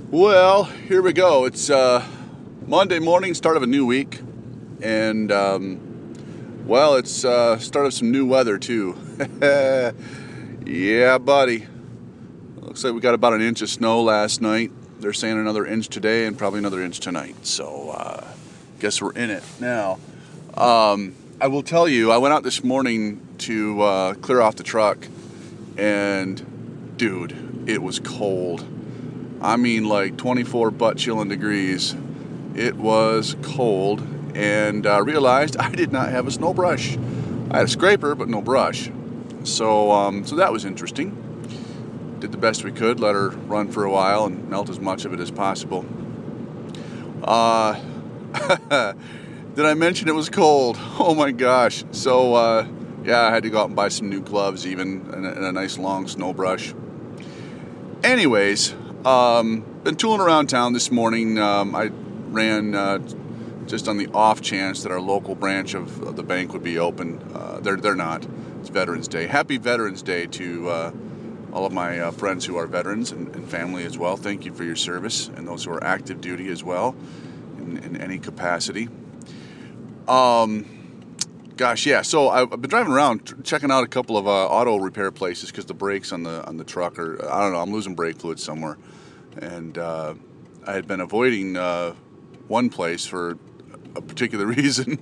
Well, here we go. It's Monday morning, start of a new week, and it's start of some new weather too. Yeah, buddy. Looks like we got about an inch of snow last night. They're saying another inch today and probably another inch tonight. So, guess we're in it now. I will tell you, I went out this morning to clear off the truck, and dude, it was cold. I mean, like 24 butt-chilling degrees. It was cold, and I realized I did not have a snow brush. I had a scraper, but no brush. So that was interesting. Did the best we could, let her run for a while and melt as much of it as possible. Did I mention it was cold? Oh my gosh. So, I had to go out and buy some new gloves even, and a nice long snow brush. Anyways, been tooling around town this morning. I ran just on the off chance that our local branch of the bank would be open. They're not. It's Veterans Day. Happy Veterans Day to all of my friends who are veterans and family as well. Thank you for your service, and those who are active duty as well in any capacity. So I've been driving around checking out a couple of auto repair places because the brakes on the truck are, I don't know, I'm losing brake fluid somewhere. And I had been avoiding one place for a particular reason.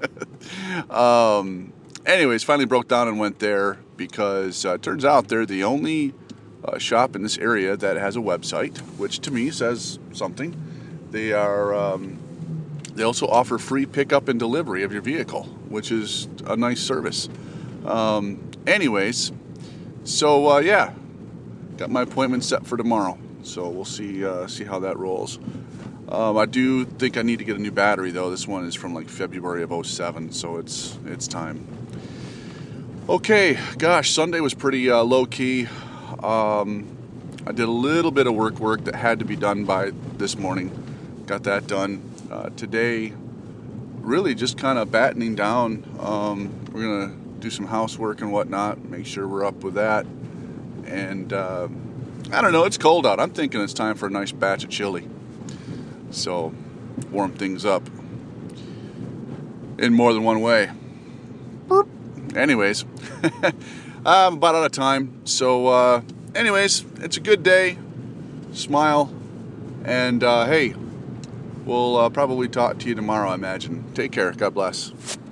Anyways, finally broke down and went there because it turns out they're the only shop in this area that has a website, which to me says something. They are... They also offer free pickup and delivery of your vehicle, which is a nice service. Got my appointment set for tomorrow, so we'll see how that rolls. I do think I need to get a new battery, though. This one is from like February of '07, so it's time. Okay, gosh, Sunday was pretty low-key. I did a little bit of work that had to be done by this morning. Got that done. Today, really just kind of battening down. We're going to do some housework and whatnot, make sure we're up with that. And I don't know, it's cold out. I'm thinking it's time for a nice batch of chili. So, warm things up in more than one way. Boop. Anyways, I'm about out of time. So, it's a good day. Smile. And, hey, we'll probably talk to you tomorrow, I imagine. Take care. God bless.